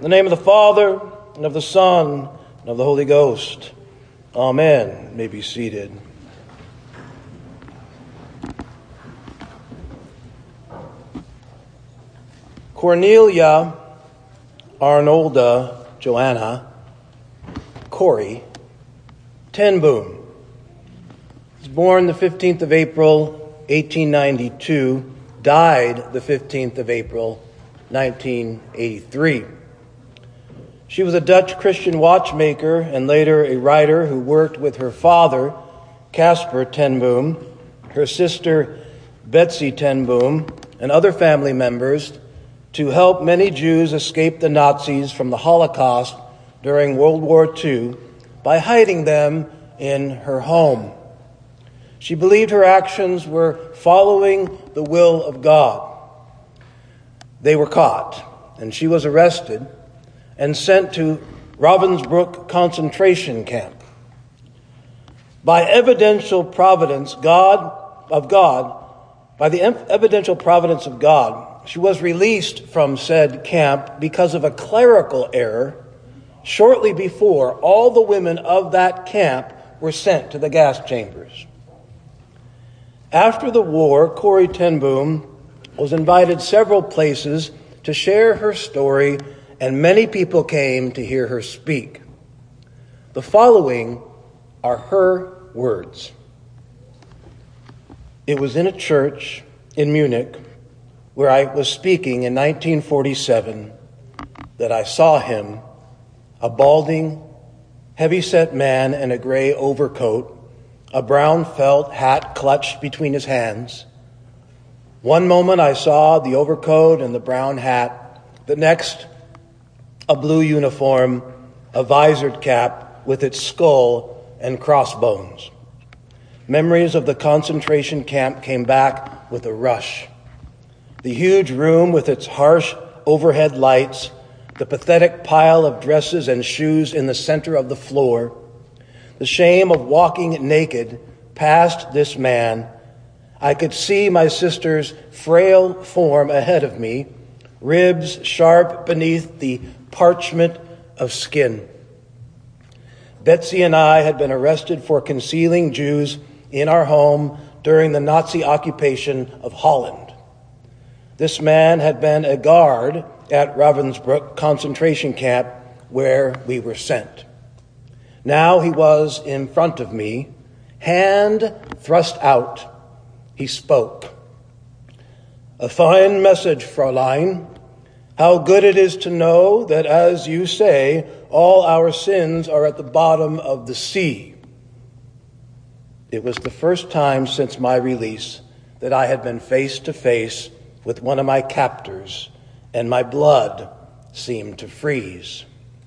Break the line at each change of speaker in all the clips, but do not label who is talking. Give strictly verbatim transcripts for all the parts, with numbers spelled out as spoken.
In the name of the Father, and of the Son, and of the Holy Ghost. Amen. You may be seated. Cornelia Arnolda Joanna Corey ten Boom was born the fifteenth of April, eighteen ninety-two, died the fifteenth of April, nineteen eighty-three. She was a Dutch Christian watchmaker and later a writer who worked with her father, Caspar ten Boom, her sister, Betsy ten Boom, and other family members to help many Jews escape the Nazis from the Holocaust during World War Two by hiding them in her home. She believed her actions were following the will of God. They were caught, and she was arrested and sent to Ravensbrück concentration camp. By evidential providence God of God, by the evidential providence of God, she was released from said camp because of a clerical error shortly before all the women of that camp were sent to the gas chambers. After the war, Corrie ten Boom was invited several places to share her story, and many people came to hear her speak. The following are her words. It was in a church in Munich where I was speaking in nineteen forty-seven that I saw him, a balding, heavy-set man in a gray overcoat, a brown felt hat clutched between his hands. One moment I saw the overcoat and the brown hat, the next a blue uniform, a visored cap with its skull and crossbones. Memories of the concentration camp came back with a rush. The huge room with its harsh overhead lights, the pathetic pile of dresses and shoes in the center of the floor, the shame of walking naked past this man. I could see my sister's frail form ahead of me, ribs sharp beneath the parchment of skin. Betsy and I had been arrested for concealing Jews in our home during the Nazi occupation of Holland. This man had been a guard at Ravensbrück concentration camp where we were sent. Now he was in front of me, hand thrust out. He spoke. A fine message, Fräulein. How good it is to know that, as you say, all our sins are at the bottom of the sea. It was the first time since my release that I had been face to face with one of my captors, and my blood seemed to freeze.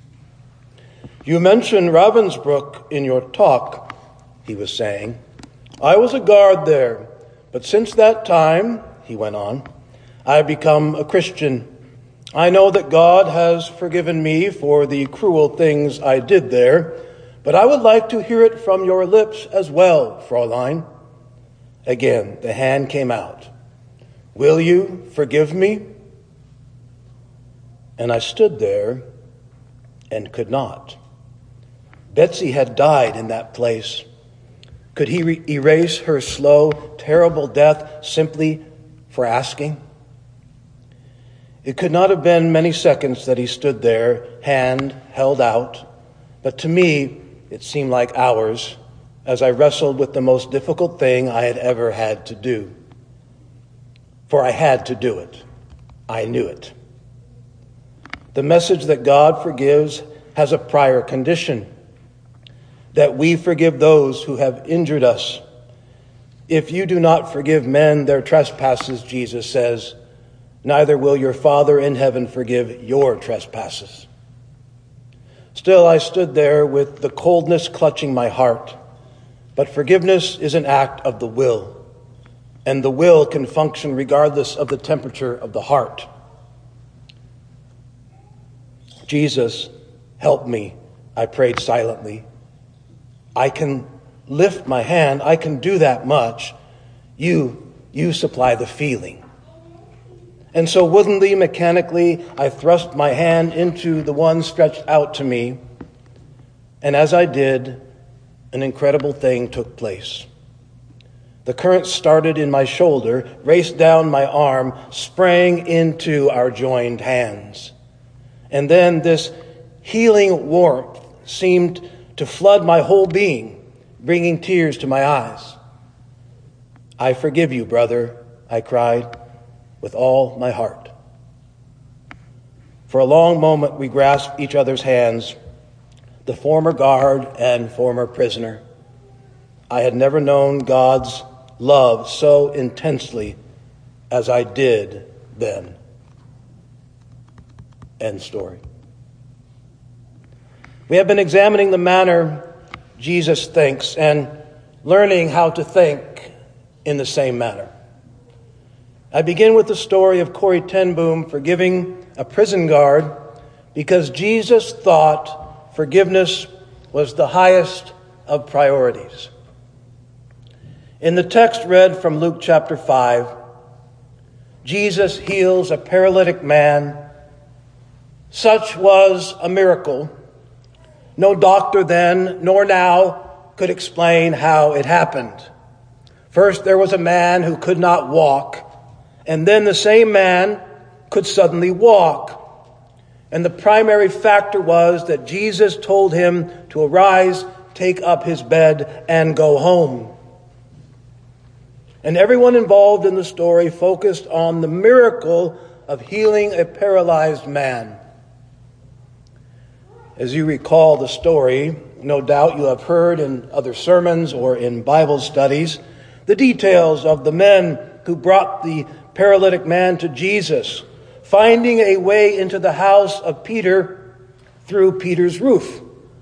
You mentioned Ravensbrück in your talk, he was saying. I was a guard there, but since that time, he went on, I have become a Christian. I know that God has forgiven me for the cruel things I did there, but I would like to hear it from your lips as well, Fräulein. Again, the hand came out. Will you forgive me? And I stood there and could not. Betsy had died in that place. Could he re- erase her slow, terrible death simply for asking? It could not have been many seconds that he stood there, hand held out, but to me it seemed like hours as I wrestled with the most difficult thing I had ever had to do. For I had to do it. I knew it. The message that God forgives has a prior condition, that we forgive those who have injured us. If you do not forgive men their trespasses, Jesus says, neither will your Father in heaven forgive your trespasses. Still, I stood there with the coldness clutching my heart. But forgiveness is an act of the will, and the will can function regardless of the temperature of the heart. Jesus, help me, I prayed silently. I can lift my hand. I can do that much. You, you supply the feeling. And so woodenly, mechanically, I thrust my hand into the one stretched out to me. And as I did, an incredible thing took place. The current started in my shoulder, raced down my arm, sprang into our joined hands. And then this healing warmth seemed to flood my whole being, bringing tears to my eyes. "I forgive you, brother," I cried with all my heart. For a long moment we grasped each other's hands, the former guard and former prisoner. I had never known God's love so intensely as I did then. End story. We have been examining the manner Jesus thinks and learning how to think in the same manner. I begin with the story of Corrie ten Boom forgiving a prison guard because Jesus thought forgiveness was the highest of priorities. In the text read from Luke chapter five, Jesus heals a paralytic man. Such was a miracle. No doctor then, nor now, could explain how it happened. First, there was a man who could not walk, and then the same man could suddenly walk. And the primary factor was that Jesus told him to arise, take up his bed, and go home. And everyone involved in the story focused on the miracle of healing a paralyzed man. As you recall the story, no doubt you have heard in other sermons or in Bible studies the details of the men who brought the paralytic man to Jesus, finding a way into the house of Peter through Peter's roof.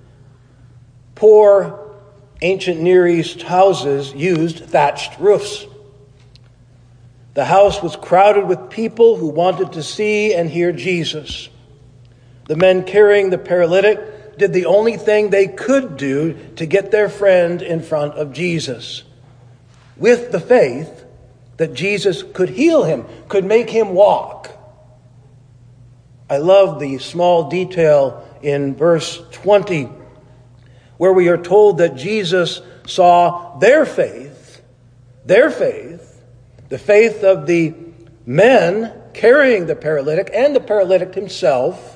Poor ancient Near East houses used thatched roofs. The house was crowded with people who wanted to see and hear Jesus. The men carrying the paralytic did the only thing they could do to get their friend in front of Jesus, with the faith that Jesus could heal him, could make him walk. I love the small detail in verse twenty, where we are told that Jesus saw their faith, their faith, the faith of the men carrying the paralytic and the paralytic himself,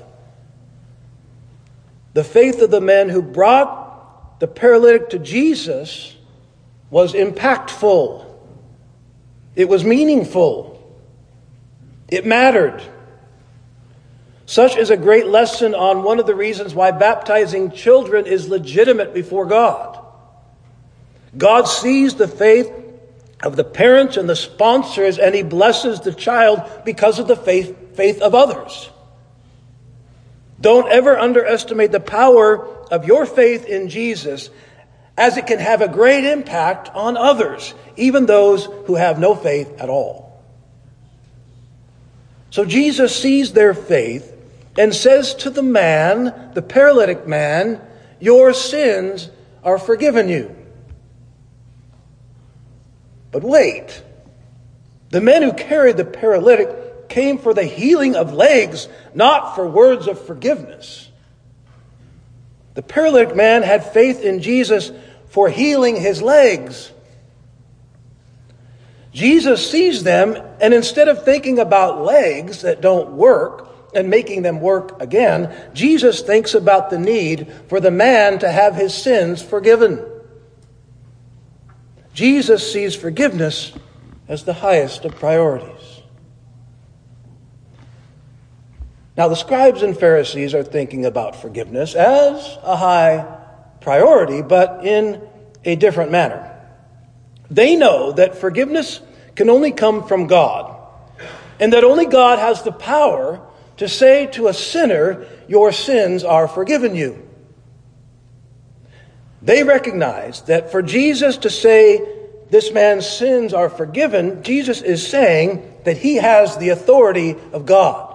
the faith of the men who brought the paralytic to Jesus was impactful. It was meaningful. It mattered. Such is a great lesson on one of the reasons why baptizing children is legitimate before God. God sees the faith of the parents and the sponsors, and he blesses the child because of the faith, faith of others. Don't ever underestimate the power of your faith in Jesus, as it can have a great impact on others, even those who have no faith at all. So Jesus sees their faith and says to the man, the paralytic man, "Your sins are forgiven you." But wait, the men who carried the paralytic came for the healing of legs, not for words of forgiveness. The paralytic man had faith in Jesus for healing his legs. Jesus sees them, and instead of thinking about legs that don't work and making them work again, Jesus thinks about the need for the man to have his sins forgiven. Jesus sees forgiveness as the highest of priorities. Now, the scribes and Pharisees are thinking about forgiveness as a high priority, but in a different manner. They know that forgiveness can only come from God, and that only God has the power to say to a sinner, "Your sins are forgiven you." They recognize that for Jesus to say, "This man's sins are forgiven," Jesus is saying that he has the authority of God.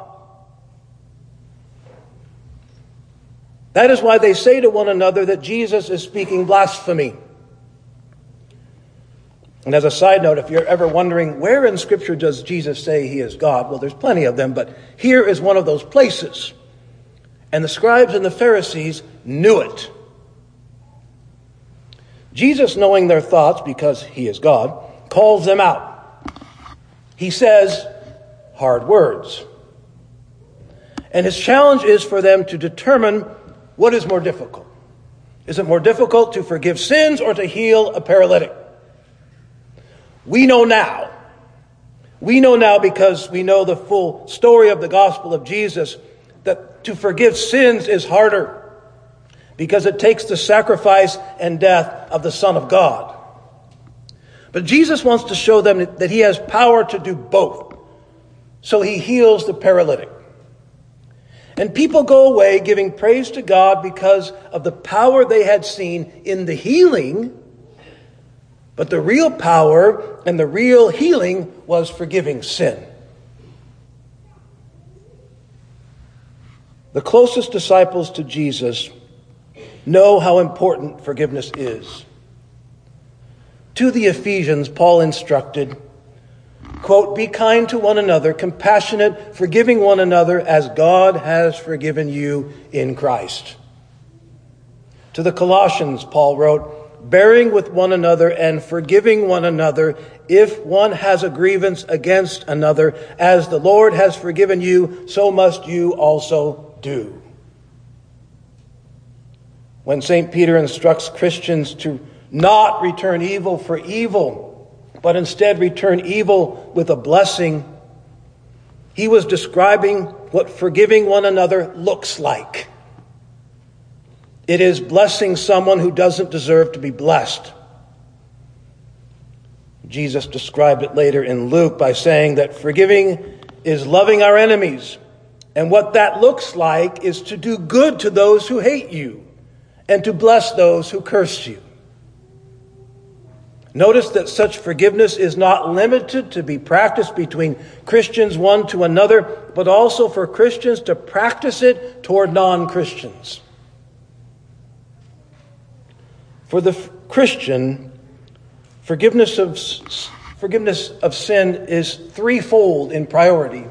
That is why they say to one another that Jesus is speaking blasphemy. And as a side note, if you're ever wondering where in Scripture does Jesus say he is God, well, there's plenty of them, but here is one of those places. And the scribes and the Pharisees knew it. Jesus, knowing their thoughts, because he is God, calls them out. He says hard words. And his challenge is for them to determine what is more difficult. Is it more difficult to forgive sins or to heal a paralytic? We know now. We know now because we know the full story of the gospel of Jesus that to forgive sins is harder because it takes the sacrifice and death of the Son of God. But Jesus wants to show them that he has power to do both. So he heals the paralytic. And people go away giving praise to God because of the power they had seen in the healing. But the real power and the real healing was forgiving sin. The closest disciples to Jesus know how important forgiveness is. To the Ephesians, Paul instructed, quote, "Be kind to one another, compassionate, forgiving one another as God has forgiven you in Christ." To the Colossians, Paul wrote, "Bearing with one another and forgiving one another if one has a grievance against another, as the Lord has forgiven you, so must you also do." When Saint Peter instructs Christians to not return evil for evil, but instead return evil with a blessing, he was describing what forgiving one another looks like. It is blessing someone who doesn't deserve to be blessed. Jesus described it later in Luke by saying that forgiving is loving our enemies. And what that looks like is to do good to those who hate you and to bless those who curse you. Notice that such forgiveness is not limited to be practiced between Christians one to another, but also for Christians to practice it toward non-Christians. For the Christian, forgiveness of, forgiveness of sin is threefold in priority.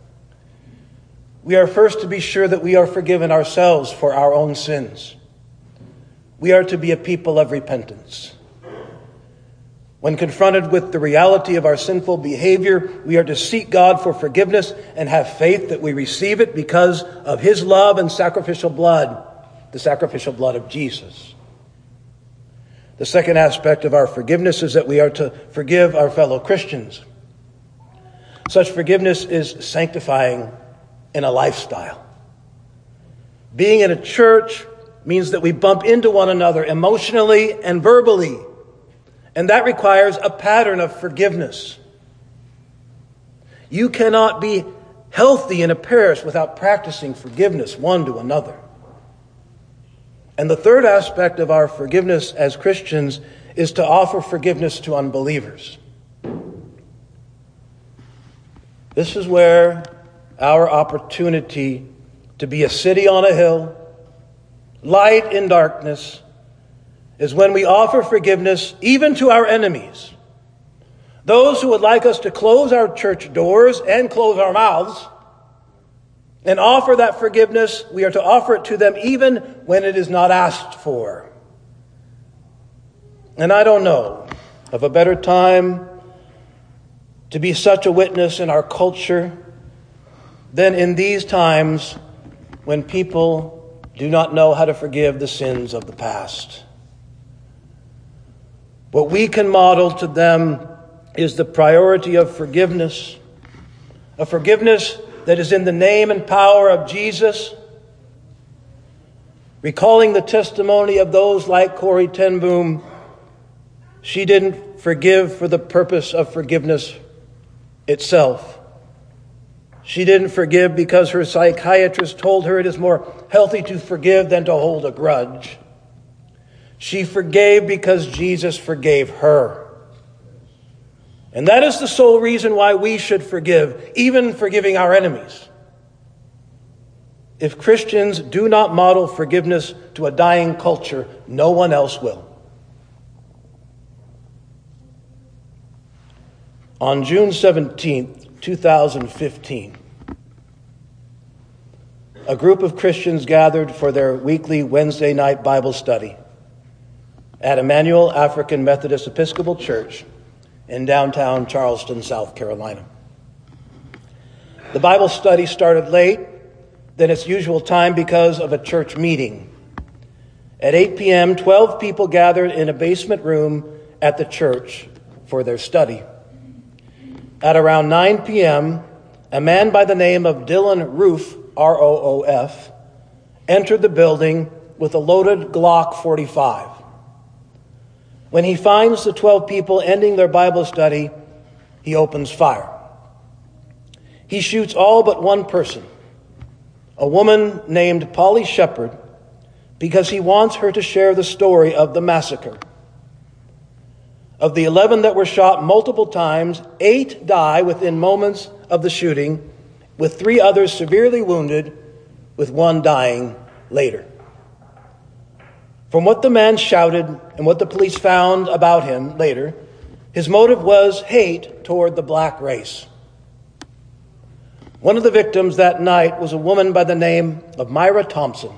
We are first to be sure that we are forgiven ourselves for our own sins. We are to be a people of repentance. When confronted with the reality of our sinful behavior, we are to seek God for forgiveness and have faith that we receive it because of his love and sacrificial blood, the sacrificial blood of Jesus. The second aspect of our forgiveness is that we are to forgive our fellow Christians. Such forgiveness is sanctifying in a lifestyle. Being in a church means that we bump into one another emotionally and verbally. And that requires a pattern of forgiveness. You cannot be healthy in a parish without practicing forgiveness one to another. And the third aspect of our forgiveness as Christians is to offer forgiveness to unbelievers. This is where our opportunity to be a city on a hill, light in darkness, is when we offer forgiveness even to our enemies. Those who would like us to close our church doors and close our mouths and offer that forgiveness, we are to offer it to them even when it is not asked for. And I don't know of a better time to be such a witness in our culture than in these times when people do not know how to forgive the sins of the past. What we can model to them is the priority of forgiveness, a forgiveness that is in the name and power of Jesus, recalling the testimony of those like Corrie ten Boom. She didn't forgive for the purpose of forgiveness itself. She didn't forgive because her psychiatrist told her it is more healthy to forgive than to hold a grudge. She forgave because Jesus forgave her. And that is the sole reason why we should forgive, even forgiving our enemies. If Christians do not model forgiveness to a dying culture, no one else will. On June seventeenth, two thousand fifteen, a group of Christians gathered for their weekly Wednesday night Bible study at Emmanuel African Methodist Episcopal Church in downtown Charleston, South Carolina. The Bible study started late than its usual time because of a church meeting. At eight p.m., twelve people gathered in a basement room at the church for their study. At around nine p.m., a man by the name of Dylan Roof, R O O F, entered the building with a loaded Glock forty-five. When he finds the twelve people ending their Bible study, he opens fire. He shoots all but one person, a woman named Polly Shepard, because he wants her to share the story of the massacre. Of the eleven that were shot multiple times, eight die within moments of the shooting, with three others severely wounded, with one dying later. From what the man shouted and what the police found about him later, his motive was hate toward the black race. One of the victims that night was a woman by the name of Myra Thompson,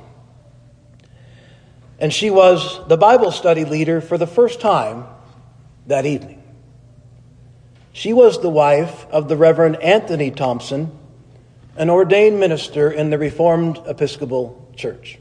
and she was the Bible study leader for the first time that evening. She was the wife of the Reverend Anthony Thompson, an ordained minister in the Reformed Episcopal Church.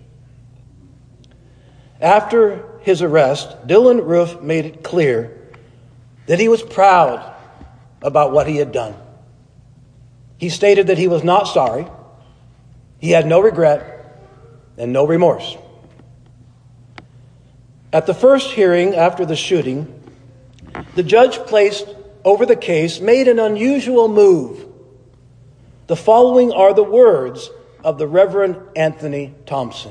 After his arrest, Dylan Roof made it clear that he was proud about what he had done. He stated that he was not sorry, he had no regret, and no remorse. At the first hearing after the shooting, the judge placed over the case made an unusual move. The following are the words of the Reverend Anthony Thompson.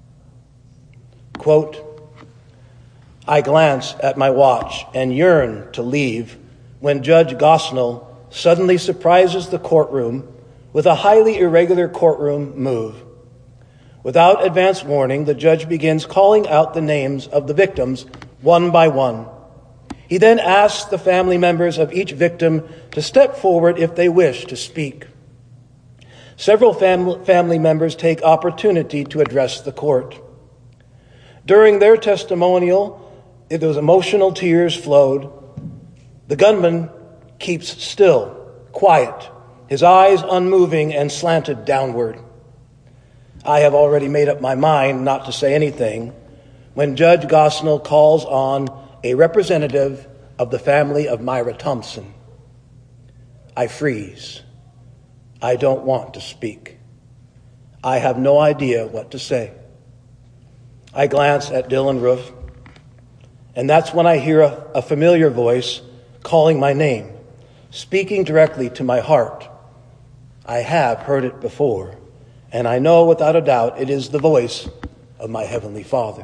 Quote, I glance at my watch and yearn to leave when Judge Gosnell suddenly surprises the courtroom with a highly irregular courtroom move. Without advance warning, the judge begins calling out the names of the victims one by one. He then asks the family members of each victim to step forward if they wish to speak. Several fam- family members take opportunity to address the court. During their testimonial, those emotional tears flowed. The gunman keeps still, quiet, his eyes unmoving and slanted downward. I have already made up my mind not to say anything when Judge Gosnell calls on a representative of the family of Myra Thompson. I freeze. I don't want to speak. I have no idea what to say. I glance at Dylan Roof, and that's when I hear a, a familiar voice calling my name, speaking directly to my heart. I have heard it before, and I know without a doubt it is the voice of my Heavenly Father.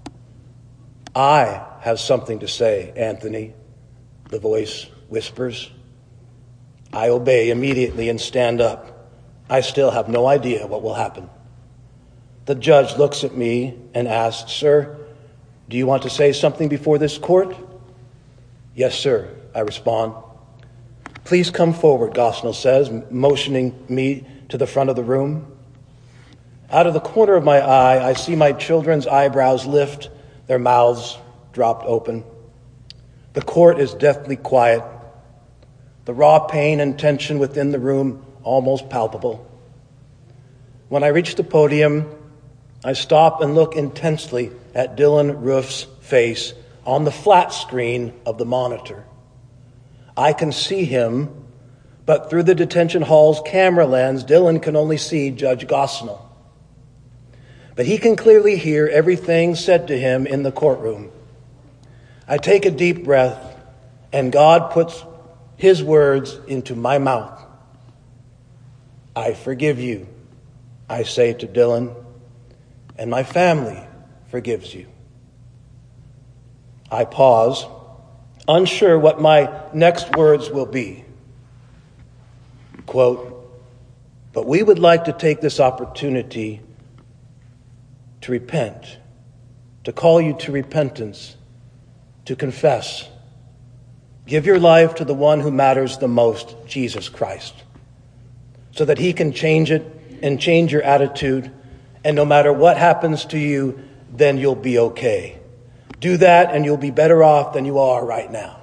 I have something to say, Anthony, the voice whispers. I obey immediately and stand up. I still have no idea what will happen. The judge looks at me and asks, Sir, do you want to say something before this court? Yes, sir, I respond. Please come forward, Gosnell says, motioning me to the front of the room. Out of the corner of my eye, I see my children's eyebrows lift, their mouths dropped open. The court is deathly quiet. The raw pain and tension within the room almost palpable. When I reach the podium, I stop and look intensely at Dylan Roof's face on the flat screen of the monitor. I can see him, but through the detention hall's camera lens, Dylan can only see Judge Gosnell. But he can clearly hear everything said to him in the courtroom. I take a deep breath, and God puts his words into my mouth. I forgive you, I say to Dylan, and my family forgives you. I pause, unsure what my next words will be. Quote, but we would like to take this opportunity to repent, to call you to repentance, to confess. Give your life to the one who matters the most, Jesus Christ, so that he can change it and change your attitude. And no matter what happens to you, then you'll be okay. Do that and you'll be better off than you are right now.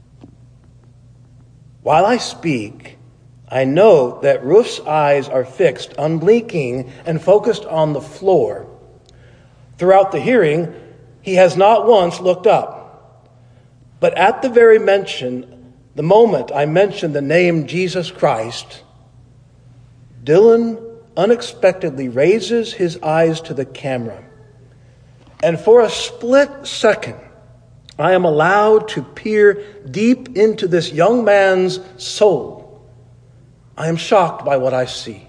While I speak, I know that Ruf's eyes are fixed, unblinking, and focused on the floor. Throughout the hearing, he has not once looked up. But at the very mention, the moment I mention the name Jesus Christ, Dylan unexpectedly raises his eyes to the camera. And for a split second, I am allowed to peer deep into this young man's soul. I am shocked by what I see.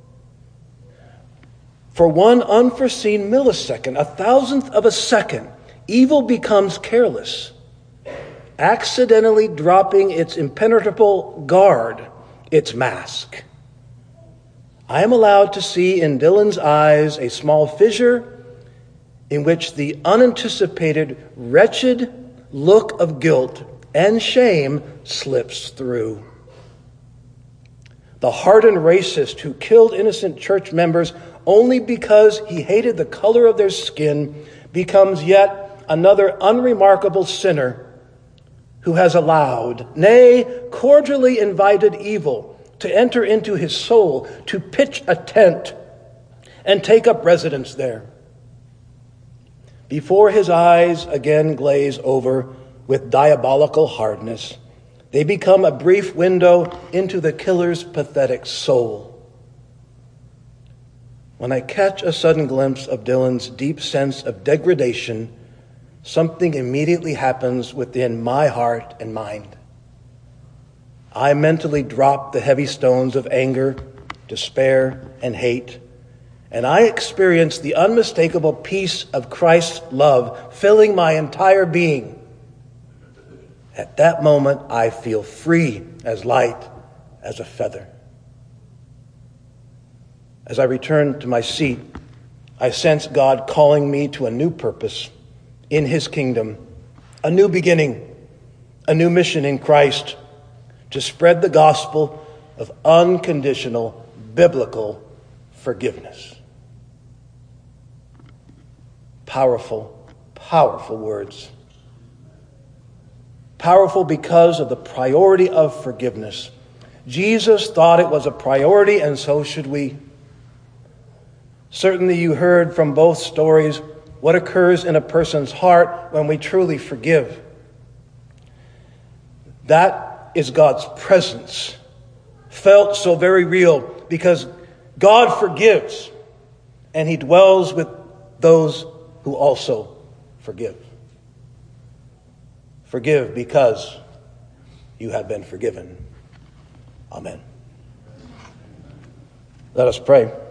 For one unforeseen millisecond, a thousandth of a second, evil becomes careless, accidentally dropping its impenetrable guard, its mask. I am allowed to see in Dylan's eyes a small fissure in which the unanticipated, wretched look of guilt and shame slips through. The hardened racist who killed innocent church members only because he hated the color of their skin becomes yet another unremarkable sinner who has allowed, nay, cordially invited evil to enter into his soul, to pitch a tent and take up residence there. Before his eyes again glaze over with diabolical hardness, they become a brief window into the killer's pathetic soul. When I catch a sudden glimpse of Dylan's deep sense of degradation, something immediately happens within my heart and mind. I mentally drop the heavy stones of anger, despair, and hate, and I experience the unmistakable peace of Christ's love filling my entire being. At that moment, I feel free as light as a feather. As I return to my seat, I sense God calling me to a new purpose in his kingdom, a new beginning, a new mission in Christ, to spread the gospel of unconditional biblical forgiveness. Powerful, powerful words. Powerful because of the priority of forgiveness. Jesus thought it was a priority, and so should we. Certainly you heard from both stories what occurs in a person's heart when we truly forgive. That is God's presence, felt so very real, because God forgives, and he dwells with those who also forgive. Forgive because you have been forgiven. Amen. Let us pray.